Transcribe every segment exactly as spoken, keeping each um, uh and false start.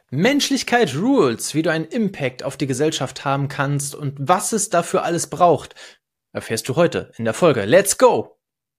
Menschlichkeit Rules, wie du einen Impact auf die Gesellschaft haben kannst und was es dafür alles braucht, erfährst du heute in der Folge. Let's go!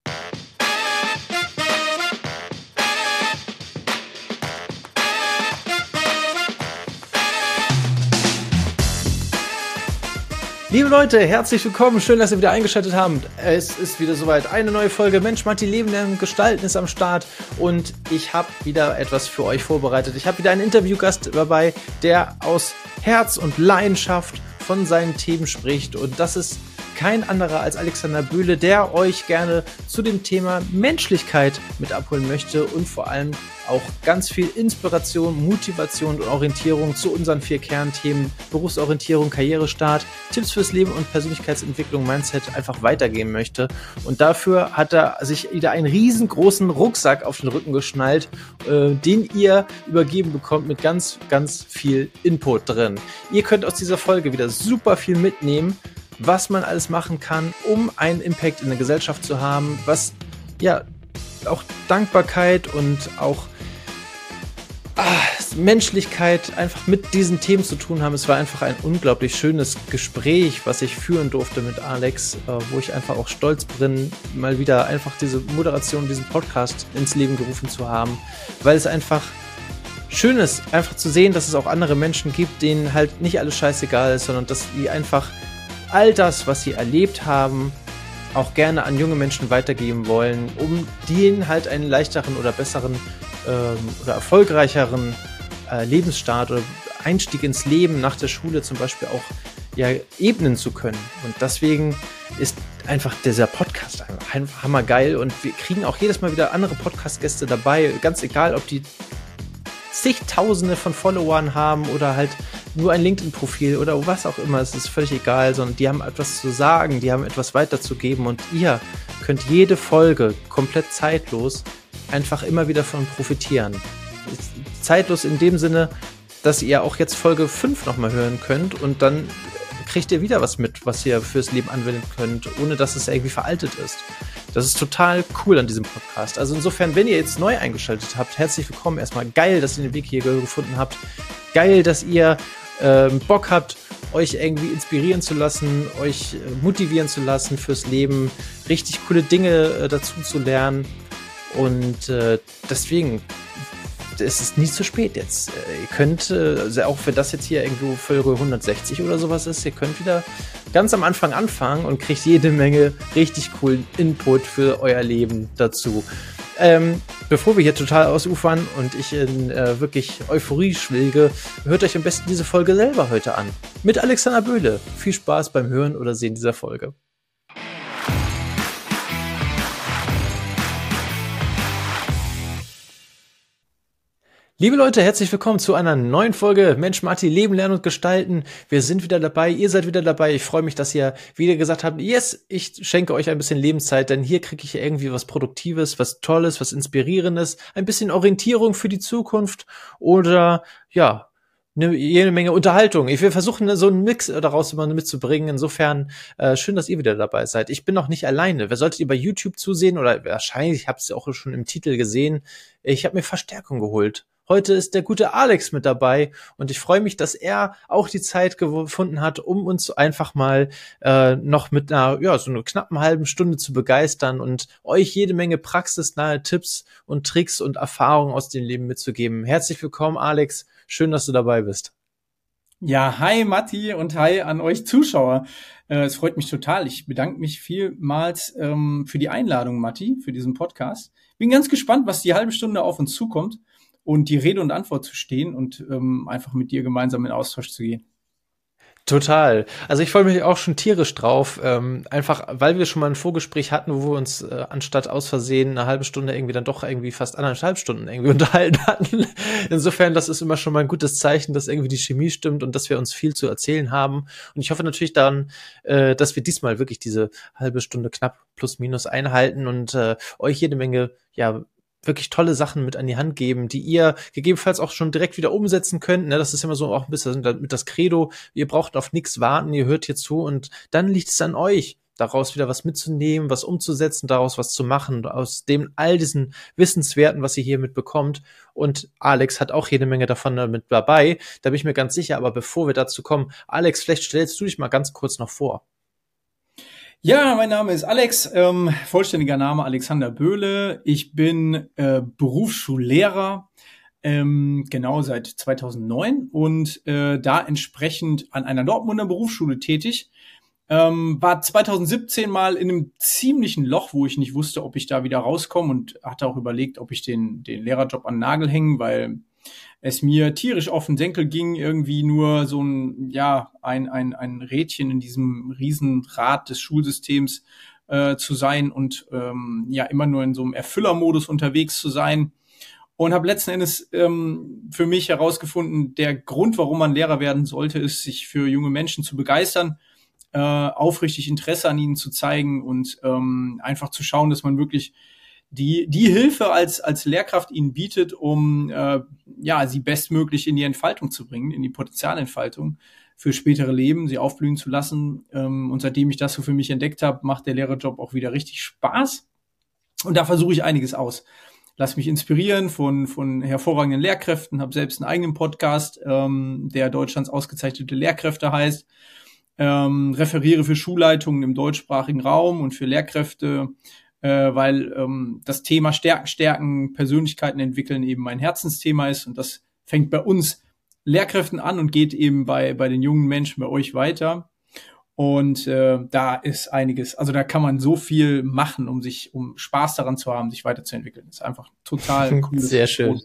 Liebe Leute, herzlich willkommen, schön, dass ihr wieder eingeschaltet habt. Es ist wieder soweit, eine neue Folge Mensch, Matti, Leben lernen, Gestalten ist am Start und ich habe wieder etwas für euch vorbereitet. Ich habe wieder einen Interviewgast dabei, der aus Herz und Leidenschaft von seinen Themen spricht und das ist kein anderer als Alexander Böhle, der euch gerne zu dem Thema Menschlichkeit mit abholen möchte und vor allem auch ganz viel Inspiration, Motivation und Orientierung zu unseren vier Kernthemen Berufsorientierung, Karrierestart, Tipps fürs Leben und Persönlichkeitsentwicklung, Mindset einfach weitergeben möchte. Und dafür hat er sich wieder einen riesengroßen Rucksack auf den Rücken geschnallt, äh, den ihr übergeben bekommt mit ganz, ganz viel Input drin. Ihr könnt aus dieser Folge wieder super viel mitnehmen, was man alles machen kann, um einen Impact in der Gesellschaft zu haben, was ja auch Dankbarkeit und auch ah, Menschlichkeit einfach mit diesen Themen zu tun haben. Es war einfach ein unglaublich schönes Gespräch, was ich führen durfte mit Alex, äh, wo ich einfach auch stolz bin, mal wieder einfach diese Moderation, diesen Podcast ins Leben gerufen zu haben, weil es einfach schön ist, einfach zu sehen, dass es auch andere Menschen gibt, denen halt nicht alles scheißegal ist, sondern dass die einfach all das, was sie erlebt haben, auch gerne an junge Menschen weitergeben wollen, um denen halt einen leichteren oder besseren ähm, oder erfolgreicheren äh, Lebensstart oder Einstieg ins Leben nach der Schule zum Beispiel auch ja, ebnen zu können. Und deswegen ist einfach dieser Podcast einfach hammergeil und wir kriegen auch jedes Mal wieder andere Podcast-Gäste dabei, ganz egal, ob die zigtausende von Followern haben oder halt nur ein LinkedIn-Profil oder was auch immer, es ist völlig egal, sondern die haben etwas zu sagen, die haben etwas weiterzugeben und ihr könnt jede Folge komplett zeitlos einfach immer wieder davon profitieren. Zeitlos in dem Sinne, dass ihr auch jetzt Folge fünf nochmal hören könnt und dann kriegt ihr wieder was mit, was ihr fürs Leben anwenden könnt, ohne dass es irgendwie veraltet ist. Das ist total cool an diesem Podcast. Also insofern, wenn ihr jetzt neu eingeschaltet habt, herzlich willkommen erstmal. Geil, dass ihr den Weg hier gefunden habt. Geil, dass ihr ähm, Bock habt, euch irgendwie inspirieren zu lassen, euch äh, motivieren zu lassen fürs Leben, richtig coole Dinge äh, dazu zu lernen. Und äh, deswegen, es ist nie zu spät jetzt. Äh, ihr könnt, äh, also auch wenn das jetzt hier irgendwo Folge hundertsechzig oder sowas ist, ihr könnt wieder ganz am Anfang anfangen und kriegt jede Menge richtig coolen Input für euer Leben dazu. Ähm, bevor wir hier total ausufern und ich in äh, wirklich Euphorie schwelge, hört euch am besten diese Folge selber heute an. Mit Alexander Böhle. Viel Spaß beim Hören oder Sehen dieser Folge. Liebe Leute, herzlich willkommen zu einer neuen Folge Mensch, Matti, Leben, Lernen und Gestalten. Wir sind wieder dabei, ihr seid wieder dabei. Ich freue mich, dass ihr wieder gesagt habt, yes, ich schenke euch ein bisschen Lebenszeit, denn hier kriege ich irgendwie was Produktives, was Tolles, was Inspirierendes, ein bisschen Orientierung für die Zukunft oder, ja, eine, jede Menge Unterhaltung. Ich will versuchen, so einen Mix daraus immer mitzubringen. Insofern äh, schön, dass ihr wieder dabei seid. Ich bin noch nicht alleine. Wer solltet ihr bei YouTube zusehen oder wahrscheinlich, ich habe es auch schon im Titel gesehen, ich habe mir Verstärkung geholt. Heute ist der gute Alex mit dabei und ich freue mich, dass er auch die Zeit gefunden hat, um uns einfach mal äh, noch mit einer, ja, so einer knappen halben Stunde zu begeistern und euch jede Menge praxisnahe Tipps und Tricks und Erfahrungen aus dem Leben mitzugeben. Herzlich willkommen, Alex. Schön, dass du dabei bist. Ja, hi Matti und hi an euch Zuschauer. Äh, es freut mich total. Ich bedanke mich vielmals ähm, für die Einladung, Matti, für diesen Podcast. Bin ganz gespannt, was die halbe Stunde auf uns zukommt. Und die Rede und Antwort zu stehen und ähm, einfach mit dir gemeinsam in Austausch zu gehen. Total. Also ich freue mich auch schon tierisch drauf, ähm, einfach weil wir schon mal ein Vorgespräch hatten, wo wir uns äh, anstatt aus Versehen eine halbe Stunde irgendwie dann doch irgendwie fast anderthalb Stunden irgendwie unterhalten hatten. Insofern, das ist immer schon mal ein gutes Zeichen, dass irgendwie die Chemie stimmt und dass wir uns viel zu erzählen haben. Und ich hoffe natürlich dann, äh, dass wir diesmal wirklich diese halbe Stunde knapp plus minus einhalten und äh, euch jede Menge, ja, wirklich tolle Sachen mit an die Hand geben, die ihr gegebenenfalls auch schon direkt wieder umsetzen könnt. Ne? Das ist immer so auch ein bisschen mit das Credo. Ihr braucht auf nichts warten, ihr hört hier zu und dann liegt es an euch. daraus wieder was mitzunehmen, was umzusetzen, daraus was zu machen, aus dem all diesen Wissenswerten, was ihr hier mitbekommt. Und Alex hat auch jede Menge davon mit dabei. Da bin ich mir ganz sicher. Aber bevor wir dazu kommen, Alex, vielleicht stellst du dich mal ganz kurz noch vor. Ja, mein Name ist Alex, ähm, vollständiger Name Alexander Böhle. Ich bin äh, Berufsschullehrer, ähm, genau seit zweitausendneun und äh, da entsprechend an einer Dortmunder Berufsschule tätig. Ähm, war zweitausendsiebzehn mal in einem ziemlichen Loch, wo ich nicht wusste, ob ich da wieder rauskomme und hatte auch überlegt, ob ich den, den Lehrerjob an den Nagel hänge, weil es mir tierisch auf den Senkel ging, irgendwie nur so ein, ja, ein, ein, ein Rädchen in diesem Riesenrad des Schulsystems äh, zu sein und ähm, ja, immer nur in so einem Erfüllermodus unterwegs zu sein. Und habe letzten Endes ähm, für mich herausgefunden, der Grund, warum man Lehrer werden sollte, ist, sich für junge Menschen zu begeistern, äh, aufrichtig Interesse an ihnen zu zeigen und ähm, einfach zu schauen, dass man wirklich die die Hilfe als als Lehrkraft ihnen bietet, um äh, ja sie bestmöglich in die Entfaltung zu bringen, in die Potenzialentfaltung für spätere Leben, sie aufblühen zu lassen. Ähm, und seitdem ich das so für mich entdeckt habe, macht der Lehrerjob auch wieder richtig Spaß. Und da versuche ich einiges aus. Lass mich inspirieren von von hervorragenden Lehrkräften, habe selbst einen eigenen Podcast, ähm, der Deutschlands ausgezeichnete Lehrkräfte heißt. Ähm, referiere für Schulleitungen im deutschsprachigen Raum und für Lehrkräfte, äh, weil ähm, das Thema Stärken, Stärken, Persönlichkeiten entwickeln eben mein Herzensthema ist und das fängt bei uns Lehrkräften an und geht eben bei bei den jungen Menschen bei euch weiter. Und äh, da ist einiges, also da kann man so viel machen, um sich, um Spaß daran zu haben, sich weiterzuentwickeln. Das ist einfach total cool. Sehr schön.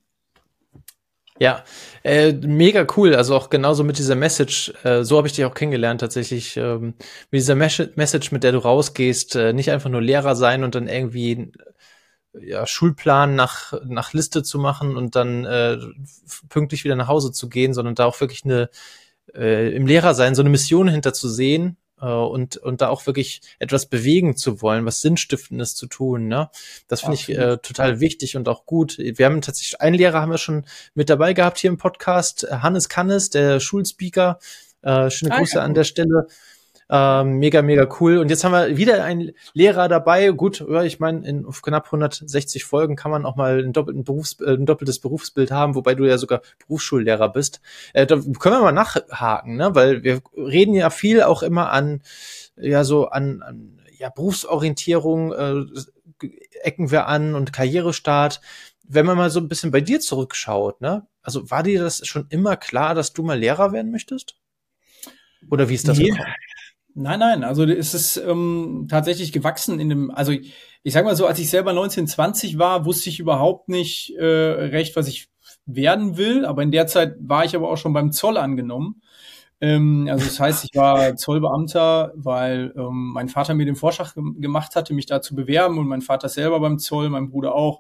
Ja, äh, mega cool. Also auch genauso mit dieser Message, äh, so habe ich dich auch kennengelernt tatsächlich, ähm, mit dieser Mes- Message, mit der du rausgehst, äh, nicht einfach nur Lehrer sein und dann irgendwie ja, Schulplan nach nach Liste zu machen und dann äh, pünktlich wieder nach Hause zu gehen, sondern da auch wirklich eine äh, im Lehrersein so eine Mission hinter zu sehen äh, und und da auch wirklich etwas bewegen zu wollen, was Sinnstiftendes zu tun, ne? Das finde ich äh, total wichtig und auch gut. Wir haben tatsächlich einen Lehrer haben wir schon mit dabei gehabt hier im Podcast, Hannes Kannes, der Schulspeaker. Äh, schöne ah, Grüße ja, an der Stelle. Ähm, mega, mega cool. Und jetzt haben wir wieder einen Lehrer dabei. Gut, ja, ich meine, in knapp hundertsechzig Folgen kann man auch mal ein, doppelten Berufs-, äh, ein doppeltes Berufsbild haben, wobei du ja sogar Berufsschullehrer bist. Äh, da können wir mal nachhaken, ne? Weil wir reden ja viel auch immer an, ja, so an, an ja, Berufsorientierung, äh, ecken wir an und Karrierestart. Wenn man mal so ein bisschen bei dir zurückschaut, ne? Also war dir das schon immer klar, dass du mal Lehrer werden möchtest? Oder wie ist das nee. gekommen? Nein, nein, also es ist ähm, tatsächlich gewachsen in dem, also ich, ich sag mal so, als ich selber neunzehn, zwanzig war, wusste ich überhaupt nicht äh, recht, was ich werden will, aber in der Zeit war ich aber auch schon beim Zoll angenommen. Ähm, also das heißt, ich war Zollbeamter, weil ähm, mein Vater mir den Vorschlag ge- gemacht hatte, mich da zu bewerben und mein Vater selber beim Zoll, mein Bruder auch.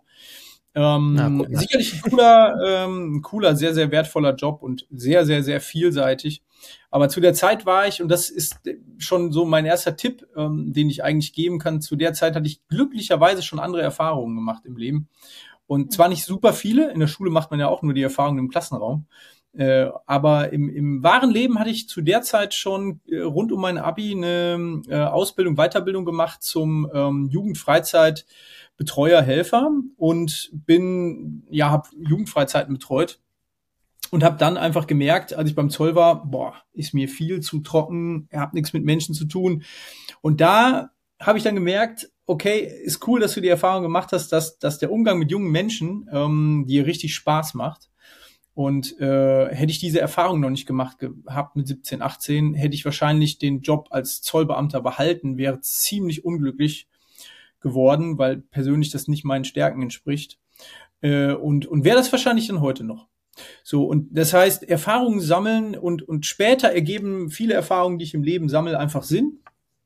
Ähm, Na, gut, sicherlich ein cooler, ähm, ein cooler, sehr, sehr wertvoller Job und sehr, sehr, sehr vielseitig. Aber zu der Zeit war ich, und das ist schon so mein erster Tipp, ähm, den ich eigentlich geben kann, zu der Zeit hatte ich glücklicherweise schon andere Erfahrungen gemacht im Leben. Und zwar nicht super viele, in der Schule macht man ja auch nur die Erfahrungen im Klassenraum. Äh, aber im, im wahren Leben hatte ich zu der Zeit schon äh, rund um mein Abi eine äh, Ausbildung, Weiterbildung gemacht zum ähm, Jugendfreizeit Betreuer, Helfer und bin, ja, habe Jugendfreizeiten betreut und habe dann einfach gemerkt, als ich beim Zoll war, boah, ist mir viel zu trocken, ihr habt nichts mit Menschen zu tun. Und da habe ich dann gemerkt, okay, ist cool, dass du die Erfahrung gemacht hast, dass, dass der Umgang mit jungen Menschen ähm, dir richtig Spaß macht. Und äh, hätte ich diese Erfahrung noch nicht gemacht gehabt mit siebzehn, achtzehn, hätte ich wahrscheinlich den Job als Zollbeamter behalten, wäre ziemlich unglücklich geworden, weil persönlich das nicht meinen Stärken entspricht. Äh, und und wäre das wahrscheinlich dann heute noch. So, und das heißt, Erfahrungen sammeln und und später ergeben viele Erfahrungen, die ich im Leben sammle, einfach Sinn.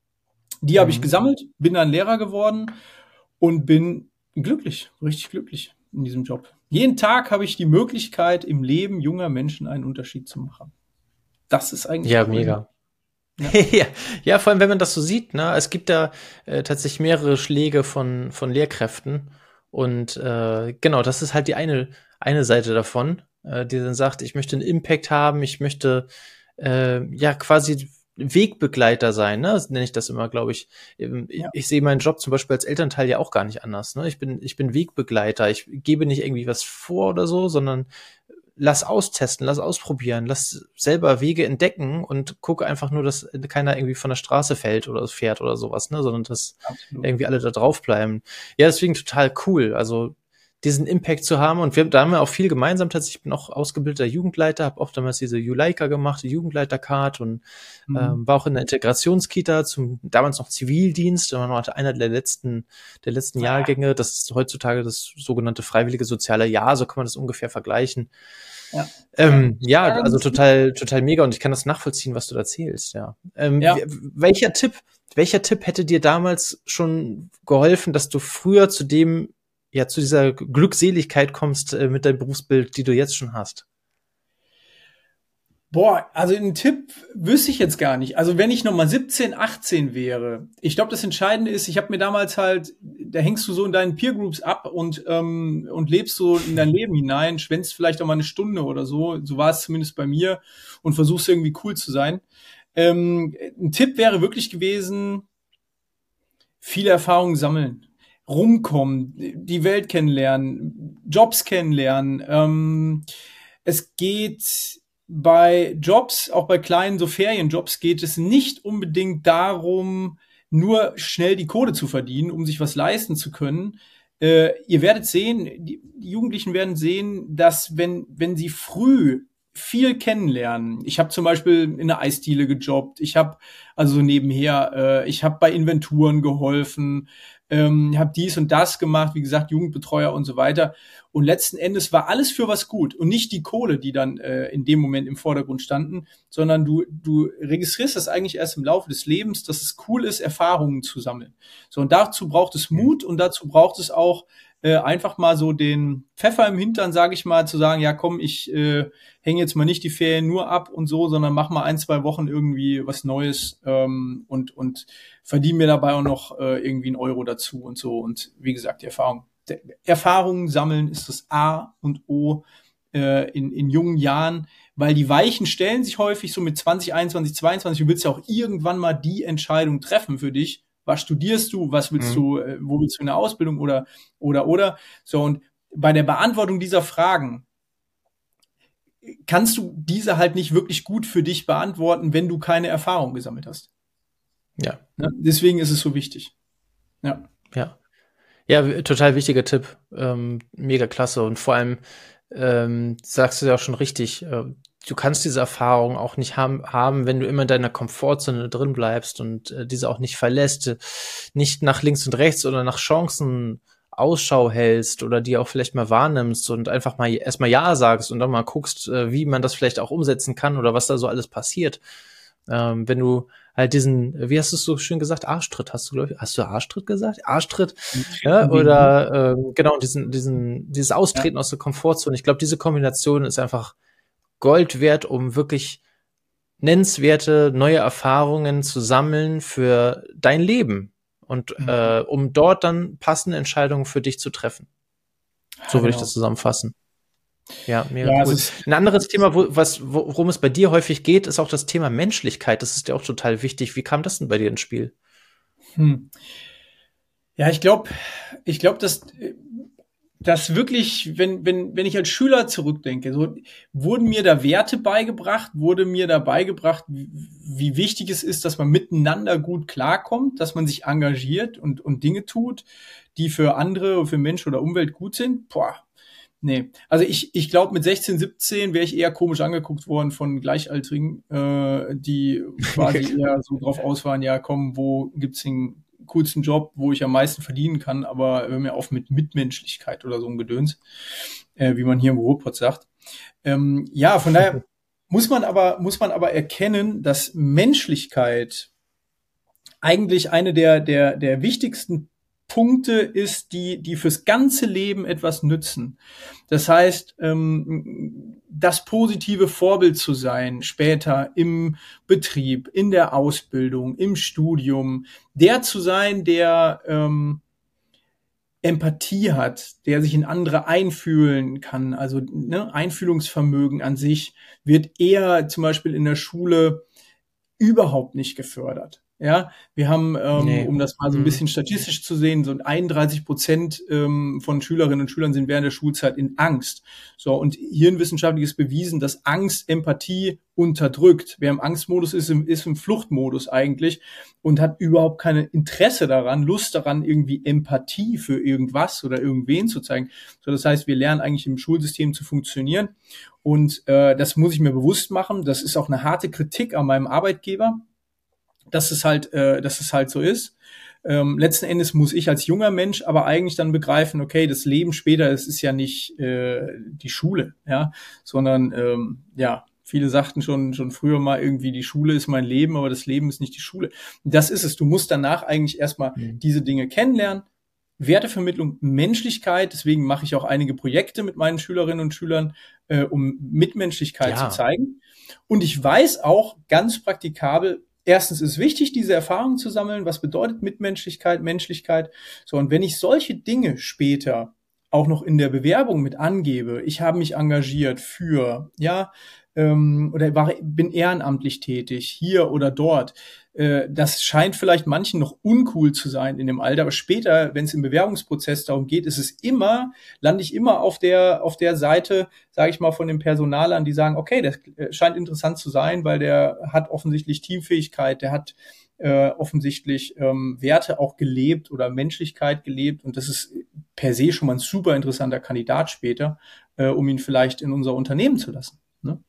Die mhm. habe ich gesammelt, bin dann Lehrer geworden und bin glücklich, richtig glücklich in diesem Job. Jeden Tag habe ich die Möglichkeit, im Leben junger Menschen einen Unterschied zu machen. Das ist eigentlich ja cool. Mega. Ja. ja, ja, vor allem, wenn man das so sieht, ne, es gibt da äh, tatsächlich mehrere Schläge von von Lehrkräften und äh, genau, das ist halt die eine eine Seite davon, äh, die dann sagt, ich möchte einen Impact haben, ich möchte äh, ja quasi Wegbegleiter sein, ne? Das nenne ich das immer, glaube ich. Ich, Ja. ich sehe meinen Job zum Beispiel als Elternteil ja auch gar nicht anders, ne? Ich bin, ich bin Wegbegleiter. Ich gebe nicht irgendwie was vor oder so, sondern lass austesten, lass ausprobieren, lass selber Wege entdecken und gucke einfach nur, dass keiner irgendwie von der Straße fällt oder fährt oder sowas, ne? Sondern dass Absolut. irgendwie alle da drauf bleiben. Ja, deswegen total cool. Also diesen Impact zu haben. Und wir, da haben wir auch viel gemeinsam. Tatsächlich, ich bin auch ausgebildeter Jugendleiter, habe auch damals diese Juleika gemacht, die Jugendleitercard und Mhm. ähm, war auch in der Integrationskita zum damals noch Zivildienst. Da war noch einer der letzten, der letzten Jahrgänge. Das ist heutzutage das sogenannte freiwillige soziale Jahr. So kann man das ungefähr vergleichen. Ja. Ähm, ja, Ja, also das ist- total, total mega. Und ich kann das nachvollziehen, was du da erzählst. Ja. Ähm, Ja. w- welcher Tipp, welcher Tipp hätte dir damals schon geholfen, dass du früher zu dem ja zu dieser Glückseligkeit kommst äh, mit deinem Berufsbild, die du jetzt schon hast? Boah, also einen Tipp wüsste ich jetzt gar nicht. Also wenn ich noch mal siebzehn, achtzehn wäre, ich glaube, das Entscheidende ist, ich habe mir damals halt, da hängst du so in deinen Peer Groups ab und ähm, und lebst so in dein Leben hinein, schwänzt vielleicht auch mal eine Stunde oder so. So war es zumindest bei mir und versuchst irgendwie cool zu sein. Ähm, ein Tipp wäre wirklich gewesen, viele Erfahrungen sammeln, rumkommen, die Welt kennenlernen, Jobs kennenlernen. Ähm, es geht bei Jobs, auch bei kleinen so Ferienjobs, geht es nicht unbedingt darum, nur schnell die Kohle zu verdienen, um sich was leisten zu können. Äh, ihr werdet sehen, die, die Jugendlichen werden sehen, dass wenn, wenn sie früh viel kennenlernen. Ich habe zum Beispiel in einer Eisdiele gejobbt. Ich habe also so nebenher, äh, ich habe bei Inventuren geholfen, ähm, habe dies und das gemacht, wie gesagt, Jugendbetreuer und so weiter. Und letzten Endes war alles für was gut und nicht die Kohle, die dann äh, in dem Moment im Vordergrund standen, sondern du du registrierst das eigentlich erst im Laufe des Lebens, dass es cool ist, Erfahrungen zu sammeln. So, und dazu braucht es Mut und dazu braucht es auch äh, einfach mal so den Pfeffer im Hintern, sage ich mal, zu sagen, ja komm, ich äh, hänge jetzt mal nicht die Ferien nur ab und so, sondern mach mal ein, zwei Wochen irgendwie was Neues ähm, und und verdiene mir dabei auch noch äh, irgendwie einen Euro dazu und so. Und wie gesagt, die Erfahrung. Der, Erfahrungen sammeln ist das A und O äh, in, in jungen Jahren, weil die Weichen stellen sich häufig so mit zwanzig, einundzwanzig, zweiundzwanzig. Du willst ja auch irgendwann mal die Entscheidung treffen für dich. Was studierst du? Was willst Mhm. du? Äh, wo willst du in der Ausbildung oder oder oder? So, und bei der Beantwortung dieser Fragen kannst du diese halt nicht wirklich gut für dich beantworten, wenn du keine Erfahrung gesammelt hast. Ja. Ne? Deswegen ist es so wichtig. Ja. Ja. Ja, w- total wichtiger Tipp. Ähm, mega klasse. Und vor allem ähm, sagst du ja auch schon richtig, äh, du kannst diese Erfahrung auch nicht haben, haben, wenn du immer in deiner Komfortzone drin bleibst und äh, diese auch nicht verlässt, äh, nicht nach links und rechts oder nach Chancen Ausschau hältst oder die auch vielleicht mal wahrnimmst und einfach mal erstmal Ja sagst und dann mal guckst, äh, wie man das vielleicht auch umsetzen kann oder was da so alles passiert. Ähm, wenn du halt diesen, wie hast du es so schön gesagt, Arschtritt, hast du, glaube ich, hast du Arschtritt gesagt? Arschtritt, ja, oder ähm, genau, diesen, diesen, dieses Austreten aus der Komfortzone. Ich glaube, diese Kombination ist einfach Gold wert, um wirklich nennenswerte neue Erfahrungen zu sammeln für dein Leben und Mhm. äh, um dort dann passende Entscheidungen für dich zu treffen. So würde ich Genau. das zusammenfassen. Ja, mega Ja, cool. es ist- Ein anderes Thema, wo, was, worum es bei dir häufig geht, ist auch das Thema Menschlichkeit. Das ist dir auch total wichtig. Wie kam das denn bei dir ins Spiel? Hm. Ja, ich glaube, ich glaube, dass, dass wirklich, wenn, wenn, wenn ich als Schüler zurückdenke, so wurden mir da Werte beigebracht, wurde mir da beigebracht, wie, wie wichtig es ist, dass man miteinander gut klarkommt, dass man sich engagiert und, und Dinge tut, die für andere, für Mensch oder Umwelt gut sind. Boah. Nee, also ich, ich glaube, mit sechzehn, siebzehn wäre ich eher komisch angeguckt worden von Gleichaltrigen, äh, die quasi eher so drauf aus waren, ja komm, wo gibt's den coolsten Job, wo ich am meisten verdienen kann, aber hör mir auf mit Mitmenschlichkeit oder so ein Gedöns, äh, wie man hier im Ruhrpott sagt. Ähm, ja, von daher muss man aber, muss man aber erkennen, dass Menschlichkeit eigentlich eine der, der, der wichtigsten Punkte ist, die, die fürs ganze Leben etwas nützen. Das heißt, ähm, das positive Vorbild zu sein, später im Betrieb, in der Ausbildung, im Studium, der zu sein, der ähm, Empathie hat, der sich in andere einfühlen kann, also ne, Einfühlungsvermögen an sich, wird eher zum Beispiel in der Schule überhaupt nicht gefördert. Ja, wir haben, ähm, Nee. um das mal so ein bisschen statistisch zu sehen, so einunddreißig Prozent ähm, von Schülerinnen und Schülern sind während der Schulzeit in Angst. So, und hirnwissenschaftlich ist bewiesen, dass Angst Empathie unterdrückt. Wer im Angstmodus ist, im, ist im Fluchtmodus eigentlich und hat überhaupt keine Interesse daran, Lust daran, irgendwie Empathie für irgendwas oder irgendwen zu zeigen. So, das heißt, wir lernen eigentlich im Schulsystem zu funktionieren. Und äh, das muss ich mir bewusst machen. Das ist auch eine harte Kritik an meinem Arbeitgeber, dass es halt, äh, dass es halt so ist. Ähm, letzten Endes muss ich als junger Mensch aber eigentlich dann begreifen, okay, das Leben später, es ist ja nicht äh, die Schule, ja, sondern ähm, ja, viele sagten schon schon früher mal irgendwie, die Schule ist mein Leben, aber das Leben ist nicht die Schule. Das ist es. Du musst danach eigentlich erstmal mhm. diese Dinge kennenlernen. Wertevermittlung, Menschlichkeit, deswegen mache ich auch einige Projekte mit meinen Schülerinnen und Schülern, äh, um Mitmenschlichkeit ja. zu zeigen. Und ich weiß auch ganz praktikabel, erstens ist wichtig, diese Erfahrungen zu sammeln. Was bedeutet Mitmenschlichkeit, Menschlichkeit? So, und wenn ich solche Dinge später auch noch in der Bewerbung mit angebe, ich habe mich engagiert für, ja, ähm, oder war, bin ehrenamtlich tätig, hier oder dort. Äh, das scheint vielleicht manchen noch uncool zu sein in dem Alter, aber später, wenn es im Bewerbungsprozess darum geht, ist es immer, lande ich immer auf der, auf der Seite, sage ich mal, von den Personalern, die sagen, okay, das scheint interessant zu sein, weil der hat offensichtlich Teamfähigkeit, der hat äh, offensichtlich ähm, Werte auch gelebt oder Menschlichkeit gelebt und das ist per se schon mal ein super interessanter Kandidat später, äh, um ihn vielleicht in unser Unternehmen zu lassen. Ne?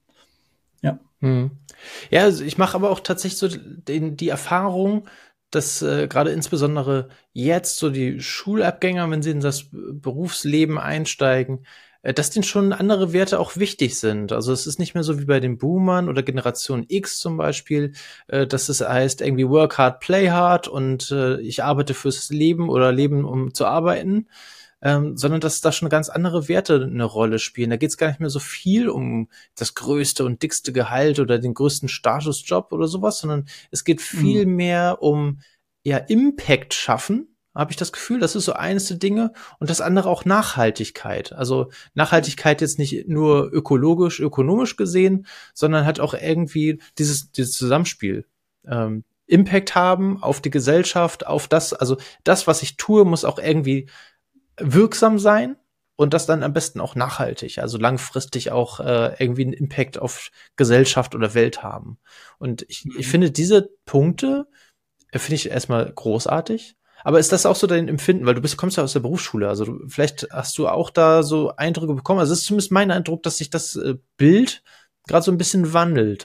Ja. Hm. Ja, also ich mache aber auch tatsächlich so den, die Erfahrung, dass äh, gerade insbesondere jetzt so die Schulabgänger, wenn sie in das Berufsleben einsteigen, äh, dass denen schon andere Werte auch wichtig sind. Also es ist nicht mehr so wie bei den Boomern oder Generation X zum Beispiel, äh, dass es heißt irgendwie work hard, play hard und äh, ich arbeite fürs Leben oder Leben, um zu arbeiten. Ähm, sondern dass da schon ganz andere Werte eine Rolle spielen. Da geht es gar nicht mehr so viel um das größte und dickste Gehalt oder den größten Statusjob oder sowas, sondern es geht viel mhm. mehr um ja Impact schaffen, habe ich das Gefühl. Das ist so eines der Dinge. Und das andere auch Nachhaltigkeit. Also Nachhaltigkeit jetzt nicht nur ökologisch, ökonomisch gesehen, sondern hat auch irgendwie dieses, dieses Zusammenspiel. Ähm, Impact haben auf die Gesellschaft, auf das, also das, was ich tue, muss auch irgendwie wirksam sein und das dann am besten auch nachhaltig, also langfristig auch äh, irgendwie einen Impact auf Gesellschaft oder Welt haben. Und ich, mhm. ich finde diese Punkte, äh, finde ich erstmal großartig. Aber ist das auch so dein Empfinden? Weil du bist, kommst ja aus der Berufsschule, also du, vielleicht hast du auch da so Eindrücke bekommen. Also es ist zumindest mein Eindruck, dass sich das äh, Bild gerade so ein bisschen wandelt.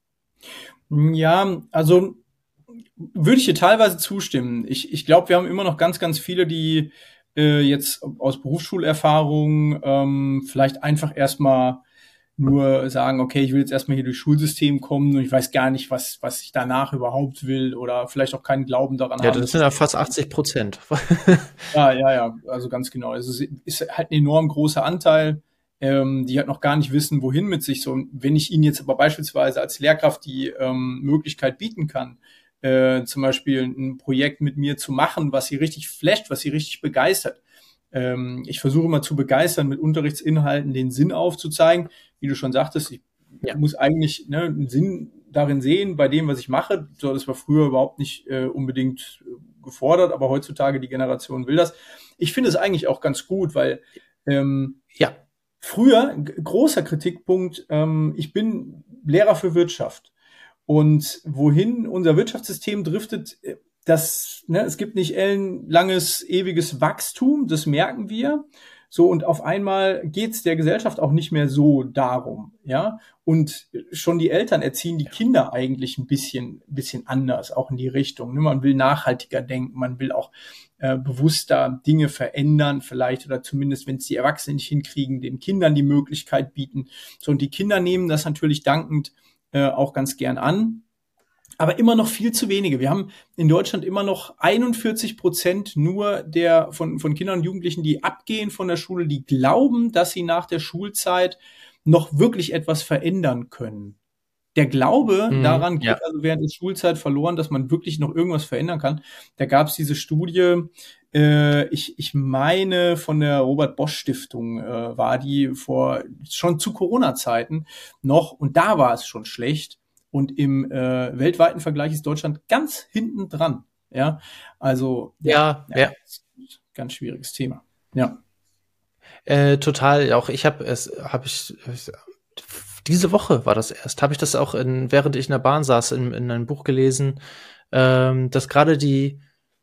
Ja, also würde ich dir teilweise zustimmen. Ich, ich glaube, wir haben immer noch ganz, ganz viele, die jetzt aus Berufsschulerfahrung ähm, vielleicht einfach erstmal nur sagen, okay, ich will jetzt erstmal hier durchs Schulsystem kommen und ich weiß gar nicht, was was ich danach überhaupt will oder vielleicht auch keinen Glauben daran ja, haben. Ja, das sind ja fast achtzig Prozent. ja, ja, ja, also ganz genau. Also es ist halt ein enorm großer Anteil, ähm, die halt noch gar nicht wissen, wohin mit sich. So, und wenn ich ihnen jetzt aber beispielsweise als Lehrkraft die ähm, Möglichkeit bieten kann, Äh, zum Beispiel ein Projekt mit mir zu machen, was sie richtig flasht, was sie richtig begeistert. Ähm, ich versuche immer zu begeistern, mit Unterrichtsinhalten den Sinn aufzuzeigen. Wie du schon sagtest, ich ja. muss eigentlich ne, einen Sinn darin sehen, bei dem, was ich mache. So, das war früher überhaupt nicht äh, unbedingt gefordert, aber heutzutage die Generation will das. Ich finde es eigentlich auch ganz gut, weil ähm, ja. früher, g- großer Kritikpunkt, ähm, ich bin Lehrer für Wirtschaft. Und wohin unser Wirtschaftssystem driftet, das, ne, es gibt nicht ellenlanges, ewiges Wachstum, das merken wir. So, und auf einmal geht's der Gesellschaft auch nicht mehr so darum, ja. Und schon die Eltern erziehen die Kinder eigentlich ein bisschen, bisschen anders, auch in die Richtung. Ne? Man will nachhaltiger denken, man will auch äh, bewusster Dinge verändern, vielleicht, oder zumindest, wenn es die Erwachsenen nicht hinkriegen, den Kindern die Möglichkeit bieten. So, und die Kinder nehmen das natürlich dankend Äh, auch ganz gern an, aber immer noch viel zu wenige. Wir haben in Deutschland immer noch einundvierzig Prozent nur der von von Kindern und Jugendlichen, die abgehen von der Schule, die glauben, dass sie nach der Schulzeit noch wirklich etwas verändern können. Der Glaube mhm, daran geht ja. also während der Schulzeit verloren, dass man wirklich noch irgendwas verändern kann. Da gab es diese Studie, äh, ich, ich meine von der Robert-Bosch-Stiftung äh, war die vor schon zu Corona-Zeiten noch und da war es schon schlecht. Und im äh, weltweiten Vergleich ist Deutschland ganz hinten dran. Ja, also ja, ja, ja. Ganz schwieriges Thema. Ja. Äh, total. Auch ich habe es, habe ich diese Woche war das erst, habe ich das auch in, während ich in der Bahn saß, in, in einem Buch gelesen, ähm, dass gerade die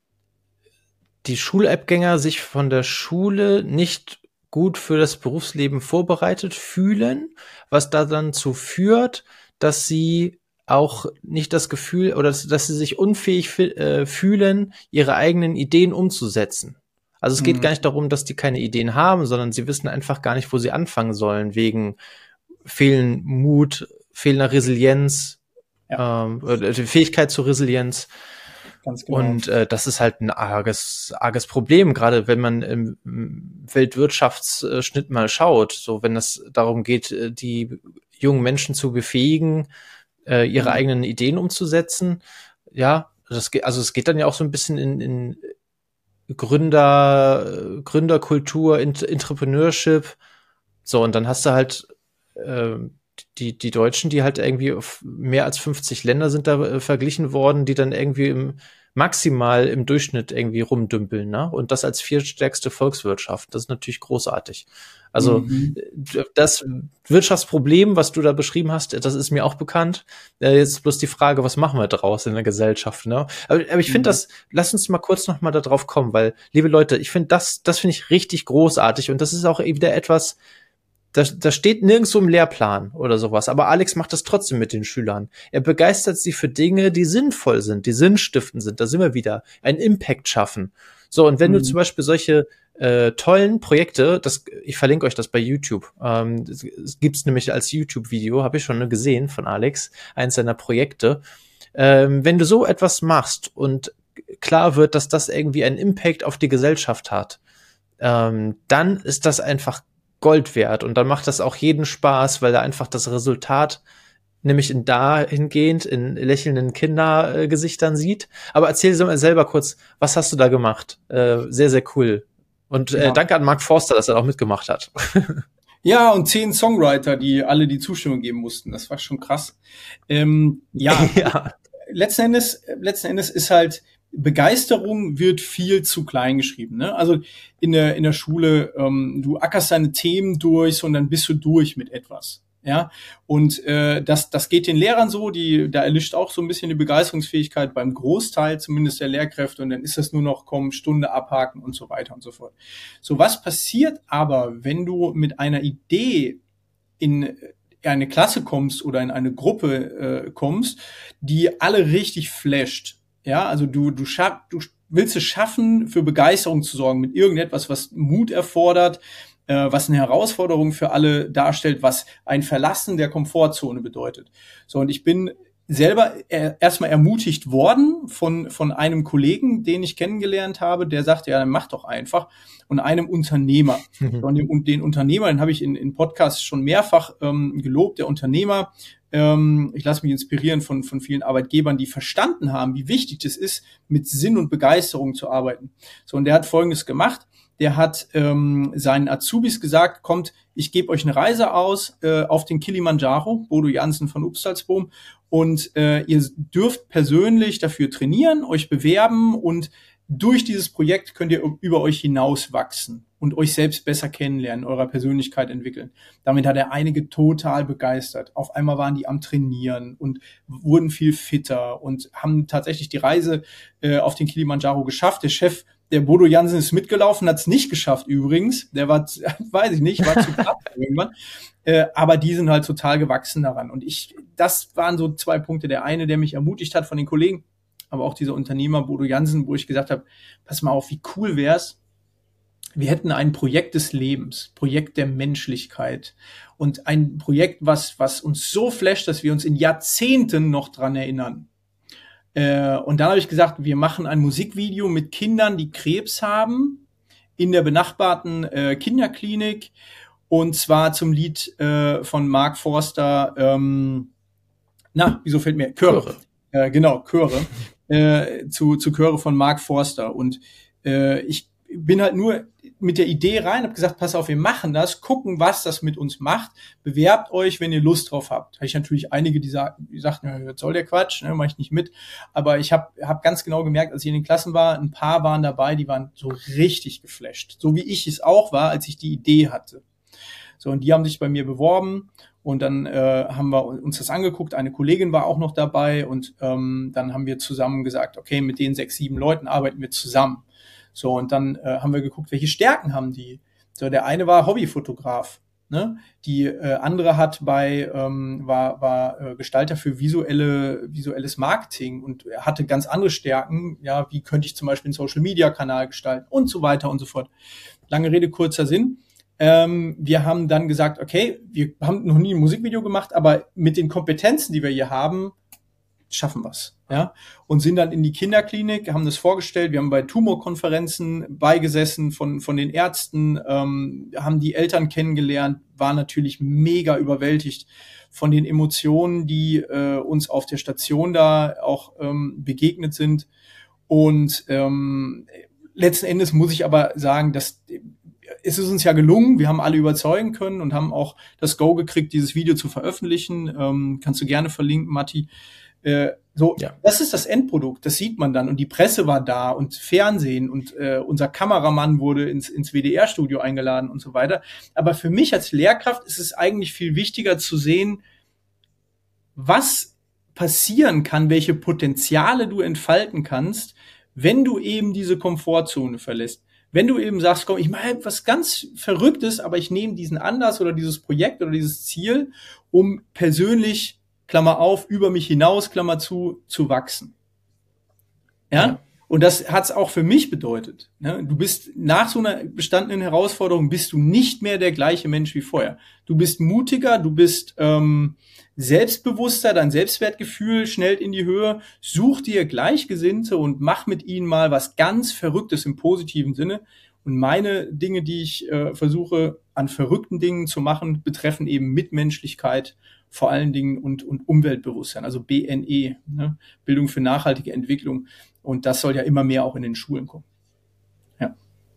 die Schulabgänger sich von der Schule nicht gut für das Berufsleben vorbereitet fühlen, was da dann zu führt, dass sie auch nicht das Gefühl oder dass, dass sie sich unfähig äh, fühlen, ihre eigenen Ideen umzusetzen. Also es mhm. geht gar nicht darum, dass die keine Ideen haben, sondern sie wissen einfach gar nicht, wo sie anfangen sollen, wegen fehlenden Mut, fehlender Resilienz, ja. ähm, oder Fähigkeit zur Resilienz. Ganz genau. Und äh, das ist halt ein arges, arges Problem, gerade wenn man im, im Weltwirtschaftsschnitt mal schaut. So, wenn es darum geht, die jungen Menschen zu befähigen, äh, ihre mhm. eigenen Ideen umzusetzen. Ja, das geht, also es geht dann ja auch so ein bisschen in, in Gründer, Gründerkultur, Entrepreneurship. So, und dann hast du halt äh, die, die Deutschen, die halt irgendwie auf mehr als fünfzig Länder sind da äh, verglichen worden, die dann irgendwie im, maximal im Durchschnitt irgendwie rumdümpeln, ne? Und das als viertstärkste Volkswirtschaft. Das ist natürlich großartig. Also mhm. das Wirtschaftsproblem, was du da beschrieben hast, das ist mir auch bekannt. Äh, jetzt bloß die Frage, was machen wir draus in der Gesellschaft, ne? Aber, aber ich finde mhm. das, lass uns mal kurz noch mal da drauf kommen, weil, liebe Leute, ich finde das, das finde ich richtig großartig und das ist auch wieder etwas, Das, das steht nirgendwo im Lehrplan oder sowas. Aber Alex macht das trotzdem mit den Schülern. Er begeistert sie für Dinge, die sinnvoll sind, die sinnstiftend sind. Da sind wir wieder. Einen Impact schaffen. So, und wenn mhm. du zum Beispiel solche äh, tollen Projekte, das, ich verlinke euch das bei YouTube. Ähm, das, das gibt's nämlich als YouTube-Video, habe ich schon gesehen von Alex, eins seiner Projekte. Ähm, wenn du so etwas machst und klar wird, dass das irgendwie einen Impact auf die Gesellschaft hat, ähm, dann ist das einfach Gold wert und dann macht das auch jeden Spaß, weil da einfach das Resultat nämlich in dahingehend in lächelnden Kindergesichtern sieht. Aber erzähl mal selber kurz, was hast du da gemacht? Äh, sehr, sehr cool. Und äh, ja. danke an Mark Forster, dass er auch mitgemacht hat. Ja, und zehn Songwriter, die alle die Zustimmung geben mussten. Das war schon krass. Ähm, ja, ja. Letzten Endes, letzten Endes ist halt Begeisterung wird viel zu klein geschrieben, ne? Also in der in der Schule, ähm, du ackerst deine Themen durch und dann bist du durch mit etwas, ja. Und äh, das das geht den Lehrern so, die da erlischt auch so ein bisschen die Begeisterungsfähigkeit beim Großteil zumindest der Lehrkräfte und dann ist das nur noch komm Stunde abhaken und so weiter und so fort. So, was passiert aber, wenn du mit einer Idee in eine Klasse kommst oder in eine Gruppe äh, kommst, die alle richtig flasht? Ja, also du, du schaff, du willst es schaffen, für Begeisterung zu sorgen mit irgendetwas, was Mut erfordert, äh, was eine Herausforderung für alle darstellt, was ein Verlassen der Komfortzone bedeutet. So, und ich bin selber er, erstmal ermutigt worden von, von einem Kollegen, den ich kennengelernt habe, der sagte, ja, dann mach doch einfach. Und einem Unternehmer. Mhm. Und, den, und den Unternehmer, den habe ich in, in Podcasts schon mehrfach ähm, gelobt. Der Unternehmer, ähm, ich lasse mich inspirieren von, von vielen Arbeitgebern, die verstanden haben, wie wichtig es ist, mit Sinn und Begeisterung zu arbeiten. So, und der hat Folgendes gemacht. Der hat ähm, seinen Azubis gesagt, kommt, ich gebe euch eine Reise aus äh, auf den Kilimanjaro, Bodo Jansen von Upstalsboom, und äh, ihr dürft persönlich dafür trainieren, euch bewerben und durch dieses Projekt könnt ihr über euch hinaus wachsen und euch selbst besser kennenlernen, eurer Persönlichkeit entwickeln. Damit hat er einige total begeistert. Auf einmal waren die am Trainieren und wurden viel fitter und haben tatsächlich die Reise äh, auf den Kilimanjaro geschafft. Der Chef, der Bodo Jansen, ist mitgelaufen, hat es nicht geschafft übrigens. Der war, weiß ich nicht, war zu platt irgendwann. Äh, aber die sind halt total gewachsen daran. Und ich, das waren so zwei Punkte. Der eine, der mich ermutigt hat von den Kollegen, aber auch dieser Unternehmer Bodo Jansen, wo ich gesagt habe, pass mal auf, wie cool wär's, wir hätten ein Projekt des Lebens, Projekt der Menschlichkeit und ein Projekt, was was uns so flasht, dass wir uns in Jahrzehnten noch dran erinnern. Äh, und dann habe ich gesagt, wir machen ein Musikvideo mit Kindern, die Krebs haben, in der benachbarten äh, Kinderklinik und zwar zum Lied äh, von Mark Forster, ähm, na, wieso fällt mir, Chöre. Chöre. Äh, genau, Chöre. Äh, zu, zu Chöre von Mark Forster. Und äh, ich bin halt nur mit der Idee rein, habe gesagt, pass auf, wir machen das, gucken, was das mit uns macht, bewerbt euch, wenn ihr Lust drauf habt. Habe ich natürlich einige, die, sa- die sagten, ja, was soll der Quatsch, ne, mache ich nicht mit. Aber ich habe hab ganz genau gemerkt, als ich in den Klassen war, ein paar waren dabei, die waren so richtig geflasht. So wie ich es auch war, als ich die Idee hatte. So, und die haben sich bei mir beworben. Und dann äh, haben wir uns das angeguckt. Eine Kollegin war auch noch dabei. Und ähm, dann haben wir zusammen gesagt, okay, mit den sechs, sieben Leuten arbeiten wir zusammen. So, und dann äh, haben wir geguckt, welche Stärken haben die. So, der eine war Hobbyfotograf, ne? Die äh, andere hat bei ähm, war war äh, Gestalter für visuelle visuelles Marketing und er hatte ganz andere Stärken. Ja, wie könnte ich zum Beispiel einen Social Media Kanal gestalten und so weiter und so fort. Lange Rede kurzer Sinn. Ähm, wir haben dann gesagt, okay, wir haben noch nie ein Musikvideo gemacht, aber mit den Kompetenzen, die wir hier haben, schaffen wir's, ja, und sind dann in die Kinderklinik, haben das vorgestellt, wir haben bei Tumorkonferenzen beigesessen von von den Ärzten, ähm, haben die Eltern kennengelernt, war natürlich mega überwältigt von den Emotionen, die äh, uns auf der Station da auch ähm, begegnet sind und ähm, letzten Endes muss ich aber sagen, dass es ist uns ja gelungen, wir haben alle überzeugen können und haben auch das Go gekriegt, dieses Video zu veröffentlichen, ähm, kannst du gerne verlinken, Matti. Äh, so, ja. Das ist das Endprodukt, das sieht man dann und die Presse war da und Fernsehen und äh, unser Kameramann wurde ins, ins W D R-Studio eingeladen und so weiter. Aber für mich als Lehrkraft ist es eigentlich viel wichtiger zu sehen, was passieren kann, welche Potenziale du entfalten kannst, wenn du eben diese Komfortzone verlässt. Wenn du eben sagst, komm, ich mache was ganz Verrücktes, aber ich nehme diesen Anlass oder dieses Projekt oder dieses Ziel, um persönlich Klammer auf, über mich hinaus, Klammer zu, zu wachsen. Ja? Ja. Und das hat's auch für mich bedeutet. Ne? Du bist nach so einer bestandenen Herausforderung bist du nicht mehr der gleiche Mensch wie vorher. Du bist mutiger, du bist ähm, selbstbewusster, dein Selbstwertgefühl schnellt in die Höhe. Such dir Gleichgesinnte und mach mit ihnen mal was ganz Verrücktes im positiven Sinne. Und meine Dinge, die ich äh, versuche an verrückten Dingen zu machen, betreffen eben Mitmenschlichkeit, vor allen Dingen und, und Umweltbewusstsein, also B N E, ne? Bildung für nachhaltige Entwicklung. Und das soll ja immer mehr auch in den Schulen kommen. Ja.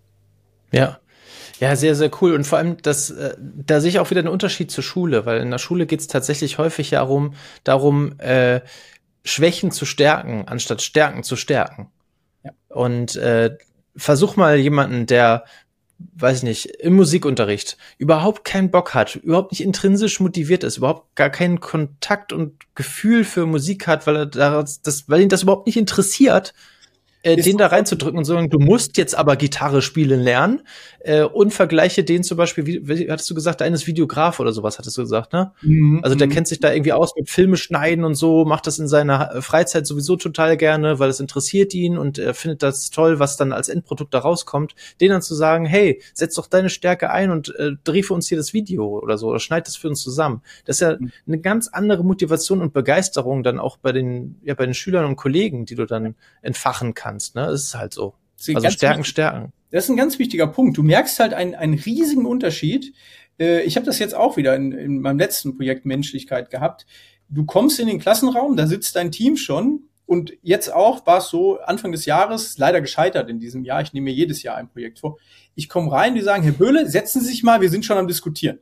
Ja. Ja, sehr, sehr cool. Und vor allem, das, äh, da sehe ich auch wieder einen Unterschied zur Schule, weil in der Schule geht es tatsächlich häufig ja darum, darum äh, Schwächen zu stärken, anstatt Stärken zu stärken. Ja. Und äh, versuch mal jemanden, der weiß ich nicht, im Musikunterricht überhaupt keinen Bock hat, überhaupt nicht intrinsisch motiviert ist, überhaupt gar keinen Kontakt und Gefühl für Musik hat, weil er das, das weil ihn das überhaupt nicht interessiert, äh, den da reinzudrücken und sagen, du musst jetzt aber Gitarre spielen lernen äh, und vergleiche den zum Beispiel, wie, wie hattest du gesagt, eines Videograf oder sowas, hattest du gesagt, ne? Mhm. Also der kennt sich da irgendwie aus mit Filme schneiden und so, macht das in seiner Freizeit sowieso total gerne, weil es interessiert ihn und er findet das toll, was dann als Endprodukt da rauskommt. Den dann zu sagen, hey, setz doch deine Stärke ein und äh, dreh für uns hier das Video oder so, oder schneid das für uns zusammen. Das ist ja mhm. eine ganz andere Motivation und Begeisterung dann auch bei den, ja, bei den Schülern und Kollegen, die du dann entfachen kannst. Ne, das ist halt so. Also Stärken, wichtig. Stärken. Das ist ein ganz wichtiger Punkt. Du merkst halt einen, einen riesigen Unterschied. Äh, ich habe das jetzt auch wieder in, in meinem letzten Projekt Menschlichkeit gehabt. Du kommst in den Klassenraum, da sitzt dein Team schon und jetzt auch war es so, Anfang des Jahres, leider gescheitert in diesem Jahr, ich nehme mir jedes Jahr ein Projekt vor. Ich komme rein, die sagen, Herr Böhle, setzen Sie sich mal, wir sind schon am Diskutieren.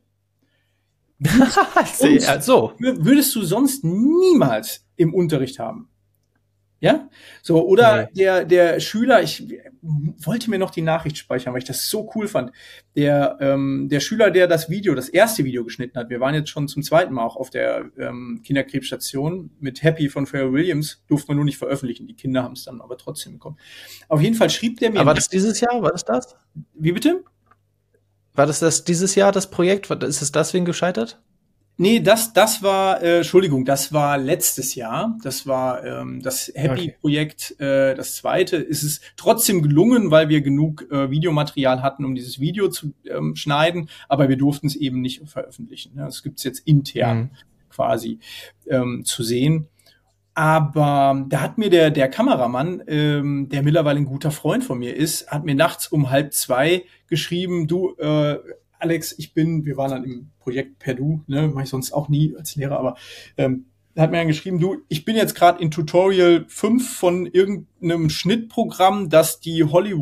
Und so. Würdest du sonst niemals im Unterricht haben. Ja, so, oder nee. der, der Schüler, ich wollte mir noch die Nachricht speichern, weil ich das so cool fand. Der, ähm, der Schüler, der das Video, das erste Video geschnitten hat, wir waren jetzt schon zum zweiten Mal auch auf der ähm, Kinderkrebsstation mit Happy von Pharrell Williams, durfte man nur nicht veröffentlichen, die Kinder haben es dann aber trotzdem bekommen. Auf jeden Fall schrieb der mir. Aber war das dieses Jahr, war das das? Wie bitte? War das das dieses Jahr, das Projekt? Ist es deswegen gescheitert? Nee, das, das war, äh, Entschuldigung, das war letztes Jahr. Das war ähm, das Happy-Projekt, äh, das zweite. Ist es trotzdem gelungen, weil wir genug äh, Videomaterial hatten, um dieses Video zu ähm, schneiden, aber wir durften es eben nicht veröffentlichen. Ja, das gibt's jetzt intern mhm. quasi ähm, zu sehen. Aber da hat mir der der Kameramann, ähm, der mittlerweile ein guter Freund von mir ist, hat mir nachts um halb zwei geschrieben, du, äh, Alex, ich bin, wir waren dann im Projekt per Du, ne, mache ich sonst auch nie als Lehrer, aber ähm, hat mir dann geschrieben, du, ich bin jetzt gerade in Tutorial fünf von irgendeinem Schnittprogramm, das die